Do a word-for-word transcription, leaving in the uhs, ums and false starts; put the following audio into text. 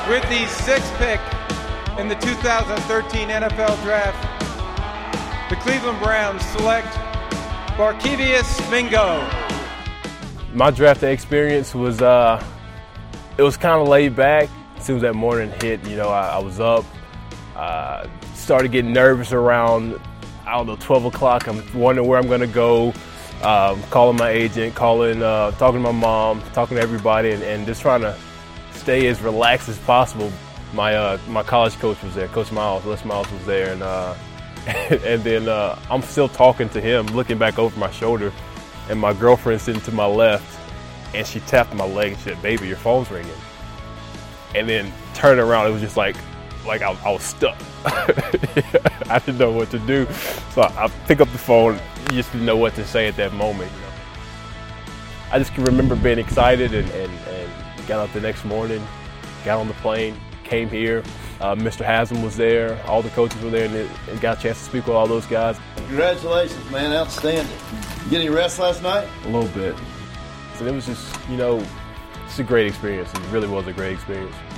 With the sixth pick in the two thousand thirteen N F L Draft, the Cleveland Browns select Barkevious Mingo. My draft day experience was, uh, it was kind of laid back. As soon as that morning hit, you know, I, I was up, uh, started getting nervous around, I don't know, twelve o'clock. I'm wondering where I'm going to go, um, calling my agent, calling, uh, talking to my mom, talking to everybody, and, and just trying to stay as relaxed as possible. My uh, my college coach was there, Coach Miles, Les Miles was there, and uh, and then uh, I'm still talking to him, looking back over my shoulder, and my girlfriend sitting to my left, and she tapped my leg and said, "Baby, your phone's ringing." And then turning around, it was just like, like I, I was stuck. I didn't know what to do, so I, I pick up the phone, just didn't know what to say at that moment. You know? I just can remember being excited and, and, and got up the next morning, got on the plane, came here. Uh, Mister Haslam was there, all the coaches were there, and, it, and got a chance to speak with all those guys. Congratulations, man, outstanding. You get any rest last night? A little bit. So it was just, you know, it's a great experience. It really was a great experience.